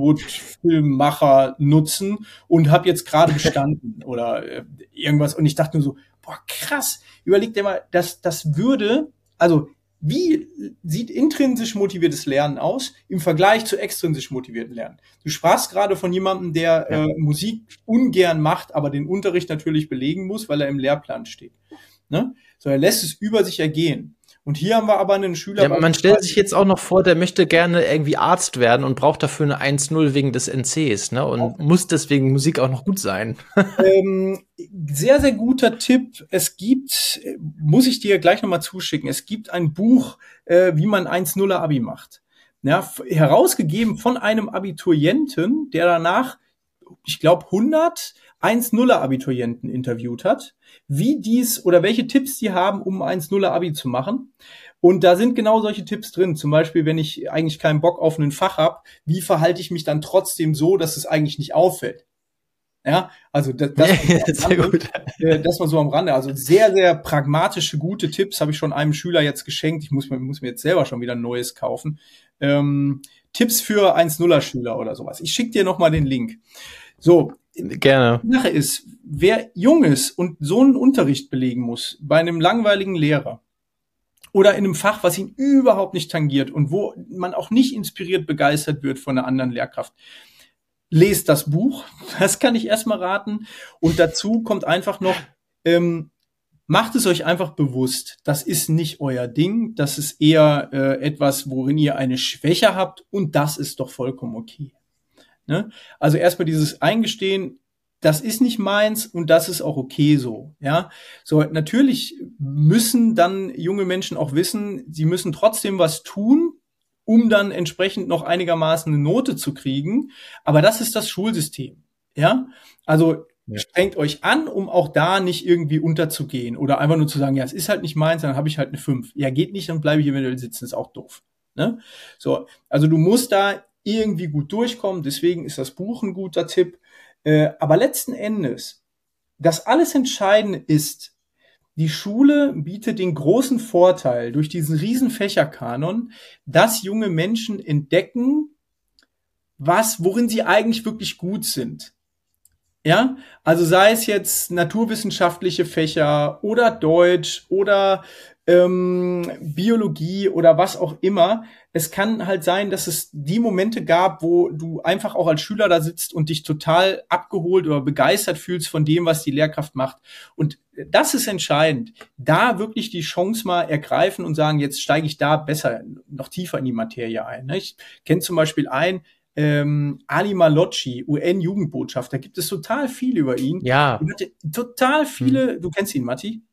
Hollywood-Filmmacher nutzen und habe jetzt gerade bestanden oder äh, irgendwas. Und ich dachte nur so, boah, krass, überleg dir mal, das, das würde, also wie sieht intrinsisch motiviertes Lernen aus im Vergleich zu extrinsisch motivierten Lernen? Du sprachst gerade von jemandem, der ja. äh, Musik ungern macht, aber den Unterricht natürlich belegen muss, weil er im Lehrplan steht. Ne? So, er lässt es über sich ergehen. Und hier haben wir aber einen Schüler. Ja, man stellt sich jetzt auch noch vor, der möchte gerne irgendwie Arzt werden und braucht dafür eine eins null wegen des N Cs, ne? Und auch. Muss deswegen Musik auch noch gut sein. ähm, sehr, sehr guter Tipp. Es gibt, muss ich dir gleich nochmal zuschicken, es gibt ein Buch, äh, wie man eins nuller Abi macht. Ja, herausgegeben von einem Abiturienten, der danach, ich glaube, hundert eins nuller Abiturienten interviewt hat, wie dies oder welche Tipps die haben, um eins nuller Abi zu machen. Und da sind genau solche Tipps drin. Zum Beispiel, wenn ich eigentlich keinen Bock auf ein Fach habe, wie verhalte ich mich dann trotzdem so, dass es eigentlich nicht auffällt? Ja, also das, das, das, Rande, gut. Äh, das mal so am Rande. Also sehr, sehr pragmatische, gute Tipps habe ich schon einem Schüler jetzt geschenkt. Ich muss mir, muss mir jetzt selber schon wieder ein neues kaufen. Ähm, Tipps für eins nuller Schüler oder sowas. Ich schicke dir nochmal den Link. So. Gerne. Die Sache ist, wer jung ist und so einen Unterricht belegen muss bei einem langweiligen Lehrer oder in einem Fach, was ihn überhaupt nicht tangiert und wo man auch nicht inspiriert, begeistert wird von einer anderen Lehrkraft, lest das Buch. Das kann ich erstmal raten. Und dazu kommt einfach noch, ähm, macht es euch einfach bewusst, das ist nicht euer Ding, das ist eher äh, etwas, worin ihr eine Schwäche habt und das ist doch vollkommen okay. Ne? Also erstmal dieses Eingestehen, das ist nicht meins und das ist auch okay so. Ja, so natürlich müssen dann junge Menschen auch wissen, sie müssen trotzdem was tun, um dann entsprechend noch einigermaßen eine Note zu kriegen. Aber das ist das Schulsystem. Ja, also ja. Strengt euch an, um auch da nicht irgendwie unterzugehen oder einfach nur zu sagen, ja, es ist halt nicht meins, dann habe ich halt eine fünf. Ja, geht nicht, dann bleibe ich eventuell sitzen, ist auch doof. Ne? So, also du musst da irgendwie gut durchkommen, deswegen ist das Buch ein guter Tipp. Äh, aber letzten Endes, das alles Entscheidende ist, die Schule bietet den großen Vorteil durch diesen riesen Fächerkanon, dass junge Menschen entdecken, was, worin sie eigentlich wirklich gut sind. Ja, also sei es jetzt naturwissenschaftliche Fächer oder Deutsch oder ähm, Biologie oder was auch immer. Es kann halt sein, dass es die Momente gab, wo du einfach auch als Schüler da sitzt und dich total abgeholt oder begeistert fühlst von dem, was die Lehrkraft macht. Und das ist entscheidend. Da wirklich die Chance mal ergreifen und sagen, jetzt steige ich da besser, noch tiefer in die Materie ein. Ich kenne zum Beispiel einen, Ähm, Ali Malocci, U N-Jugendbotschafter, gibt es total viel über ihn. Ja. Er hatte total viele, hm. Du kennst ihn, Matti?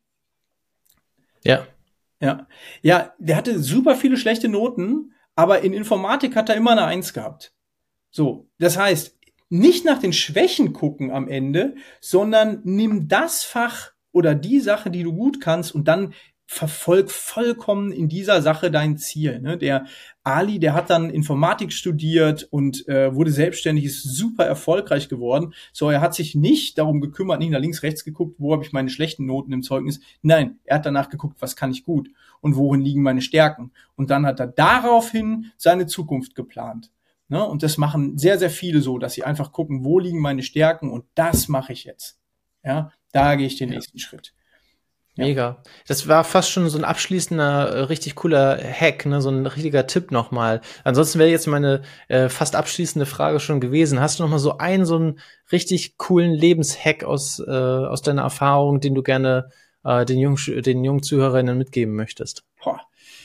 Ja. Ja. Ja, der hatte super viele schlechte Noten, aber in Informatik hat er immer eine Eins gehabt. So, das heißt, nicht nach den Schwächen gucken am Ende, sondern nimm das Fach oder die Sache, die du gut kannst und dann verfolg vollkommen in dieser Sache dein Ziel. Ne? Der Ali, der hat dann Informatik studiert und äh, wurde selbstständig, ist super erfolgreich geworden. So, er hat sich nicht darum gekümmert, nicht nach links, rechts geguckt, wo habe ich meine schlechten Noten im Zeugnis. Nein, er hat danach geguckt, was kann ich gut und worin liegen meine Stärken. Und dann hat er daraufhin seine Zukunft geplant. Ne? Und das machen sehr, sehr viele so, dass sie einfach gucken, wo liegen meine Stärken und das mache ich jetzt. Ja, da gehe ich den ja. nächsten Schritt. Mega. Das war fast schon so ein abschließender, richtig cooler Hack, ne, so ein richtiger Tipp nochmal. Ansonsten wäre jetzt meine äh, fast abschließende Frage schon gewesen. Hast du nochmal so einen, so einen richtig coolen Lebenshack aus, äh, aus deiner Erfahrung, den du gerne äh, den jungen, den jungen Zuhörerinnen mitgeben möchtest? Boah.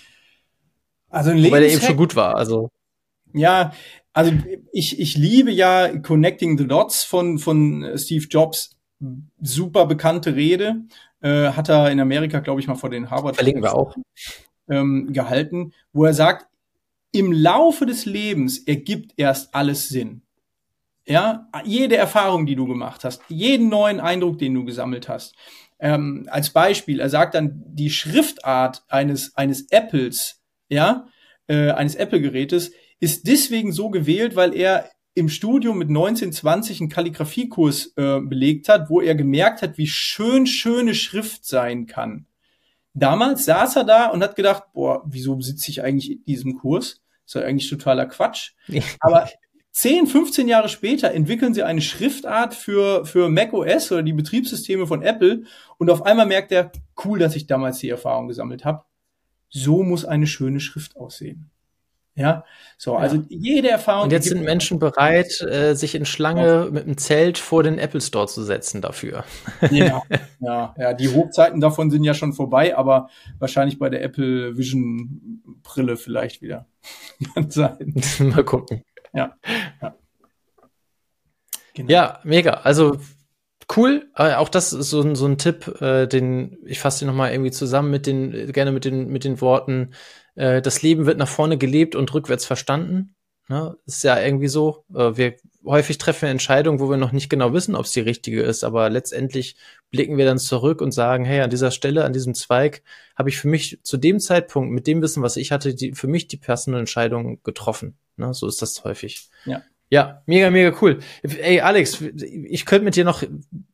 Also ein Lebenshack. Weil der eben schon gut war, also. Ja, also ich, ich liebe ja Connecting the Dots von, von Steve Jobs. Super bekannte Rede. Äh, hat er in Amerika, glaube ich, mal vor den Harvard Verlinken wir auch. Ähm, gehalten, wo er sagt, im Laufe des Lebens ergibt erst alles Sinn. Ja, jede Erfahrung, die du gemacht hast, jeden neuen Eindruck, den du gesammelt hast. Ähm, als Beispiel, er sagt dann, die Schriftart eines, eines Apples, ja, äh, eines Apple-Gerätes, ist deswegen so gewählt, weil er im Studium mit neunzehn, zwanzig einen Kalligrafiekurs äh, belegt hat, wo er gemerkt hat, wie schön schöne Schrift sein kann. damals saß er da und hat gedacht, boah, wieso sitze ich eigentlich in diesem Kurs? Das ist ja eigentlich totaler Quatsch. Aber zehn, fünfzehn Jahre später entwickeln sie eine Schriftart für, für macOS oder die Betriebssysteme von Apple und auf einmal merkt er, cool, dass ich damals die Erfahrung gesammelt habe. So muss eine schöne Schrift aussehen. Ja, so, also ja. jede Erfahrung. Und jetzt sind Menschen bereit, äh, sich in Schlange ja. mit einem Zelt vor den Apple Store zu setzen dafür. Ja, ja, ja, die Hochzeiten davon sind ja schon vorbei, aber wahrscheinlich bei der Apple Vision Brille vielleicht wieder. Kann sein. Mal gucken. Ja, ja. Genau. Ja, mega. Also cool. Äh, auch das ist so, ein so ein Tipp, äh, den ich fasse den nochmal irgendwie zusammen mit den, gerne mit den, mit den Worten, äh, das Leben wird nach vorne gelebt und rückwärts verstanden. Ne? Ist ja irgendwie so. Äh, wir häufig treffen wir Entscheidungen, wo wir noch nicht genau wissen, ob es die richtige ist, aber letztendlich blicken wir dann zurück und sagen, hey, an dieser Stelle, an diesem Zweig habe ich für mich zu dem Zeitpunkt, mit dem Wissen, was ich hatte, die, für mich die passende Entscheidung getroffen. Ne? So ist das häufig. Ja. Ja, mega, mega cool. Ey, Alex, ich könnte mit dir noch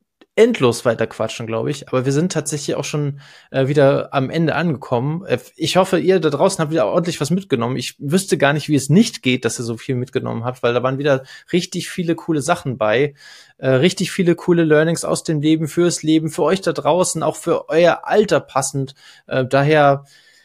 endlos weiter quatschen, glaube ich. Aber wir sind tatsächlich auch schon äh, wieder am Ende angekommen. Äh, ich hoffe, ihr da draußen habt wieder ordentlich was mitgenommen. Ich wüsste gar nicht, wie es nicht geht, dass ihr so viel mitgenommen habt, weil da waren wieder richtig viele coole Sachen bei. Äh, richtig viele coole Learnings aus dem Leben, fürs Leben, für euch da draußen, auch für euer Alter passend. Äh, daher,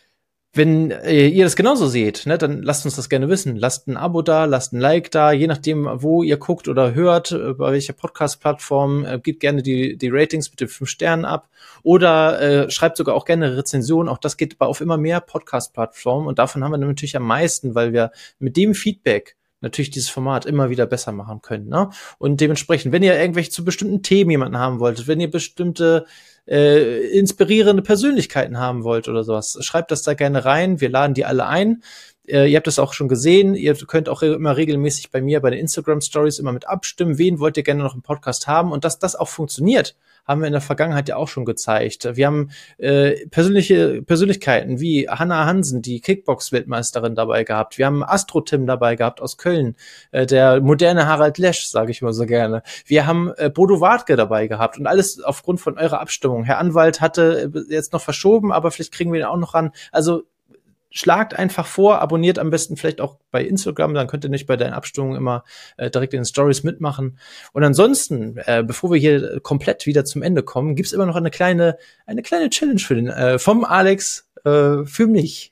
wenn äh, ihr das genauso seht, ne, dann lasst uns das gerne wissen. Lasst ein Abo da, lasst ein Like da, je nachdem, wo ihr guckt oder hört, äh, bei welcher Podcast-Plattform, äh, gebt gerne die die Ratings mit den fünf Sternen ab oder äh, schreibt sogar auch gerne Rezensionen. Auch das geht auf immer mehr Podcast-Plattformen und davon haben wir natürlich am meisten, weil wir mit dem Feedback natürlich dieses Format immer wieder besser machen können. Ne? Und dementsprechend, wenn ihr irgendwelche zu bestimmten Themen jemanden haben wolltet, wenn ihr bestimmte äh, inspirierende Persönlichkeiten haben wollt oder sowas, schreibt das da gerne rein. Wir laden die alle ein. Äh, ihr habt das auch schon gesehen. Ihr könnt auch immer regelmäßig bei mir bei den Instagram-Stories immer mit abstimmen. Wen wollt ihr gerne noch im Podcast haben? Und dass das auch funktioniert, haben wir in der Vergangenheit ja auch schon gezeigt. Wir haben äh, persönliche Persönlichkeiten wie Hannah Hansen, die Kickbox-Weltmeisterin, dabei gehabt. Wir haben Astro-Tim dabei gehabt aus Köln, äh, der moderne Harald Lesch, sage ich mal so gerne. Wir haben äh, Bodo Wartke dabei gehabt und alles aufgrund von eurer Abstimmung. Herr Anwalt hatte äh, jetzt noch verschoben, aber vielleicht kriegen wir ihn auch noch ran. Also schlagt einfach vor, abonniert am besten vielleicht auch bei Instagram, dann könnt ihr nicht bei deinen Abstimmungen immer äh, direkt in den Stories mitmachen. Und ansonsten, äh, bevor wir hier komplett wieder zum Ende kommen, gibt's immer noch eine kleine eine kleine Challenge für den äh, vom Alex äh, für mich.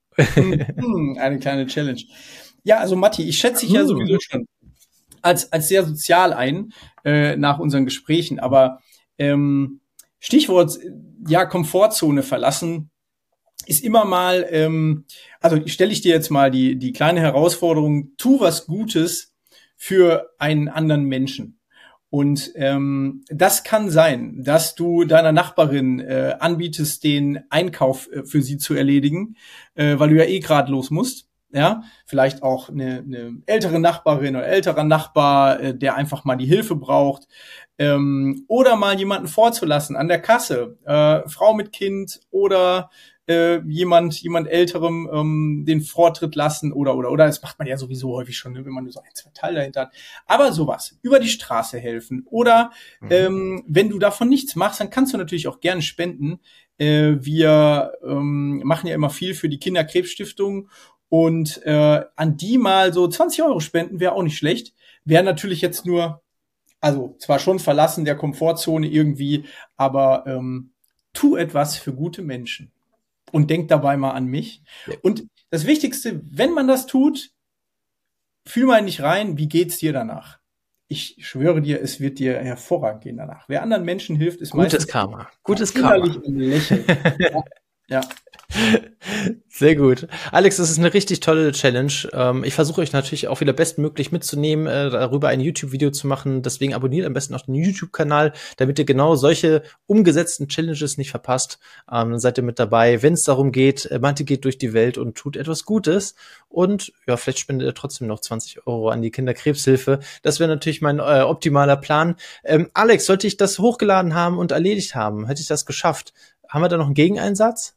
Eine kleine Challenge. Ja, also Matti, ich schätze dich ja sowieso schon als als sehr sozial ein äh, nach unseren Gesprächen, aber ähm, Stichwort ja Komfortzone verlassen ist immer mal, ähm, also stelle ich dir jetzt mal die die kleine Herausforderung, tu was Gutes für einen anderen Menschen. Und ähm, das kann sein, dass du deiner Nachbarin äh, anbietest, den Einkauf äh, für sie zu erledigen, äh, weil du ja eh gerade los musst. Ja, vielleicht auch eine, eine ältere Nachbarin oder älterer Nachbar, äh, der einfach mal die Hilfe braucht. Ähm, oder mal jemanden vorzulassen an der Kasse, äh, Frau mit Kind oder äh, jemand jemand Älterem ähm, den Vortritt lassen oder oder oder das macht man ja sowieso häufig schon, wenn man nur so ein, zwei Teile dahinter hat. Aber sowas, über die Straße helfen oder mhm. ähm, wenn du davon nichts machst, dann kannst du natürlich auch gerne spenden. Äh, wir ähm, machen ja immer viel für die Kinderkrebsstiftung und äh, an die mal so zwanzig Euro spenden wäre auch nicht schlecht. Wäre natürlich jetzt nur, also zwar schon verlassen der Komfortzone irgendwie, aber ähm, tu etwas für gute Menschen. Und denk dabei mal an mich. Ja. Und das Wichtigste, wenn man das tut, fühl mal nicht rein, wie geht's dir danach? Ich schwöre dir, es wird dir hervorragend gehen danach. Wer anderen Menschen hilft, ist Gutes meistens Karma. Gutes Karma. Im Lächeln. Ja. Ja. Sehr gut. Alex, das ist eine richtig tolle Challenge. Ähm, ich versuche euch natürlich auch wieder bestmöglich mitzunehmen, äh, darüber ein YouTube-Video zu machen. Deswegen abonniert am besten auch den YouTube-Kanal, damit ihr genau solche umgesetzten Challenges nicht verpasst. Ähm, dann seid ihr mit dabei, wenn es darum geht, äh, Matti geht durch die Welt und tut etwas Gutes. Und ja, vielleicht spendet ihr trotzdem noch zwanzig Euro an die Kinderkrebshilfe. Das wäre natürlich mein äh, optimaler Plan. Ähm, Alex, sollte ich das hochgeladen haben und erledigt haben, hätte ich das geschafft, haben wir da noch einen Gegeneinsatz?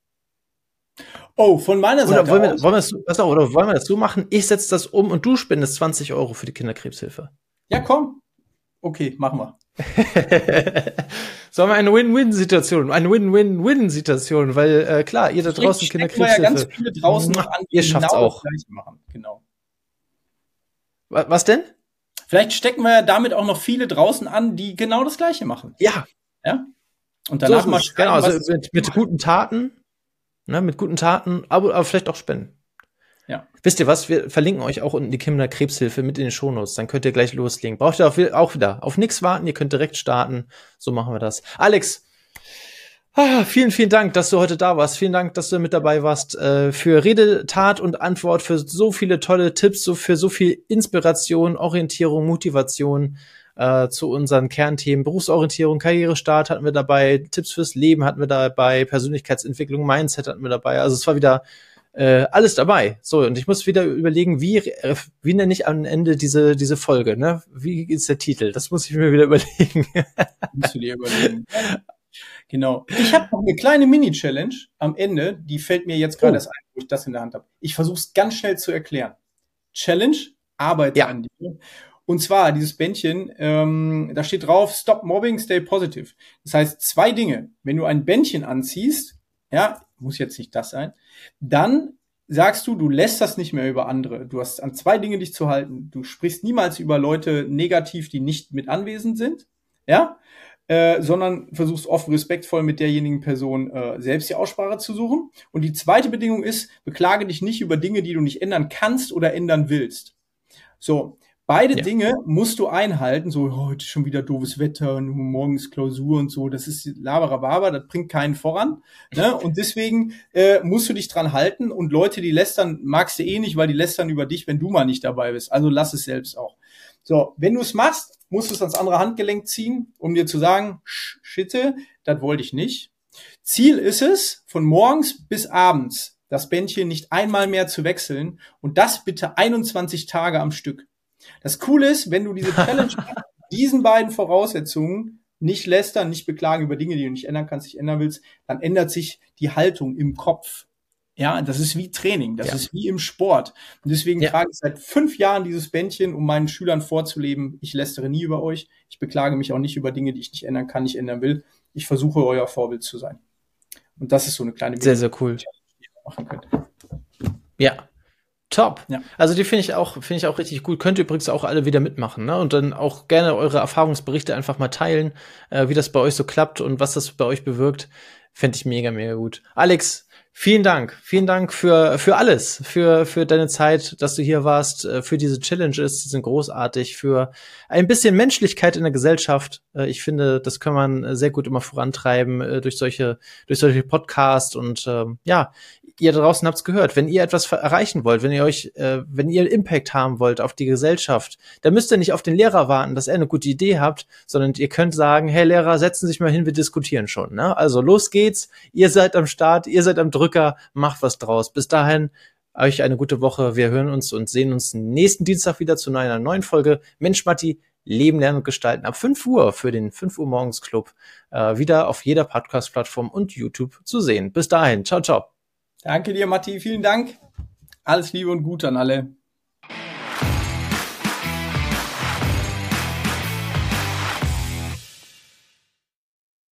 Oh, von meiner Seite oder wollen wir, aus. Wollen wir das, was auch, oder wollen wir das so machen? Ich setze das um und du spendest zwanzig Euro für die Kinderkrebshilfe. Ja, komm. Okay, machen wir. Sollen wir eine Win-Win-Situation, eine Win-Win-Win-Situation, weil äh, klar, ihr da draußen Kinderkrebshilfe. Ja, ganz viele draußen noch an, ihr schafft's genau auch. Das Gleiche machen. Genau. Was denn? Vielleicht stecken wir ja damit auch noch viele draußen an, die genau das Gleiche machen. Ja. Ja. Und danach so mal schreiben, genau, also mit, mit guten Taten, ne, mit guten Taten, aber, aber vielleicht auch spenden. Ja. Wisst ihr was? Wir verlinken euch auch unten die Kinderkrebshilfe mit in den Shownotes. Dann könnt ihr gleich loslegen. Braucht ihr auch wieder auf nichts warten. Ihr könnt direkt starten. So machen wir das. Alex, ah, vielen, vielen Dank, dass du heute da warst. Vielen Dank, dass du mit dabei warst. Äh, für Rede, Tat und Antwort, für so viele tolle Tipps, so für so viel Inspiration, Orientierung, Motivation äh, zu unseren Kernthemen. Berufsorientierung, Karrierestart hatten wir dabei, Tipps fürs Leben hatten wir dabei, Persönlichkeitsentwicklung, Mindset hatten wir dabei. Also es war wieder Äh, alles dabei. So, und ich muss wieder überlegen, wie, äh, wie nenne ich am Ende diese, diese Folge, ne? Wie ist der Titel? Das muss ich mir wieder überlegen. Musst du dir überlegen. Genau. Ich habe noch eine kleine Mini-Challenge am Ende, die fällt mir jetzt gerade Oh. erst ein, wo ich das in der Hand habe. Ich versuche es ganz schnell zu erklären. Challenge, arbeite Ja. an dir. Und zwar dieses Bändchen, ähm, da steht drauf, Stop Mobbing, Stay Positive. Das heißt, zwei Dinge. Wenn du ein Bändchen anziehst, ja, muss jetzt nicht das sein, dann sagst du, du lässt das nicht mehr über andere. Du hast an zwei Dinge dich zu halten. Du sprichst niemals über Leute negativ, die nicht mit anwesend sind, ja, äh, sondern versuchst oft respektvoll mit derjenigen Person äh, selbst die Aussprache zu suchen. Und die zweite Bedingung ist, beklage dich nicht über Dinge, die du nicht ändern kannst oder ändern willst. So. Beide Ja. Dinge musst du einhalten, so, oh, heute ist schon wieder doofes Wetter und morgen ist Klausur und so, das ist Laberababa, das bringt keinen voran, ne? Und deswegen äh, musst du dich dran halten und Leute, die lästern, magst du eh nicht, weil die lästern über dich, wenn du mal nicht dabei bist, also lass es selbst auch. So, wenn du es machst, musst du es ans andere Handgelenk ziehen, um dir zu sagen, Schitte, das wollte ich nicht. Ziel ist es, von morgens bis abends das Bändchen nicht einmal mehr zu wechseln und das bitte einundzwanzig Tage am Stück. Das Coole ist, wenn du diese Challenge diesen beiden Voraussetzungen nicht lästern, nicht beklagen über Dinge, die du nicht ändern kannst, nicht ändern willst, dann ändert sich die Haltung im Kopf. Ja, das ist wie Training, das Ja. ist wie im Sport. Und deswegen Ja. trage ich seit fünf Jahren dieses Bändchen, um meinen Schülern vorzuleben, ich lästere nie über euch, ich beklage mich auch nicht über Dinge, die ich nicht ändern kann, nicht ändern will. Ich versuche, euer Vorbild zu sein. Und das ist so eine kleine Sehr, sehr cool. die ihr machen könnt. Ja. Top. Ja. Also die finde ich auch, finde ich auch richtig gut. Könnt ihr übrigens auch alle wieder mitmachen, ne? Und dann auch gerne eure Erfahrungsberichte einfach mal teilen, äh, wie das bei euch so klappt und was das bei euch bewirkt. Fände ich mega, mega gut. Alex, vielen Dank. Vielen Dank für, für alles. Für, für deine Zeit, dass du hier warst, äh, für diese Challenges. Die sind großartig. Für ein bisschen Menschlichkeit in der Gesellschaft. Äh, ich finde, das kann man sehr gut immer vorantreiben, äh, durch solche, durch solche Podcasts und, ähm, ja, ihr draußen habt's gehört. Wenn ihr etwas erreichen wollt, wenn ihr euch, äh, wenn ihr Impact haben wollt auf die Gesellschaft, dann müsst ihr nicht auf den Lehrer warten, dass er eine gute Idee habt, sondern ihr könnt sagen, hey Lehrer, setzen Sie sich mal hin, wir diskutieren schon. Ne? Also los geht's, ihr seid am Start, ihr seid am Drücker, macht was draus. Bis dahin, euch eine gute Woche. Wir hören uns und sehen uns nächsten Dienstag wieder zu einer neuen Folge Mensch Matti, Leben, Lernen und Gestalten ab fünf Uhr für den fünf Uhr Morgens Club äh, wieder auf jeder Podcast-Plattform und YouTube zu sehen. Bis dahin, ciao, ciao. Danke dir, Matti, vielen Dank. Alles Liebe und Gute an alle.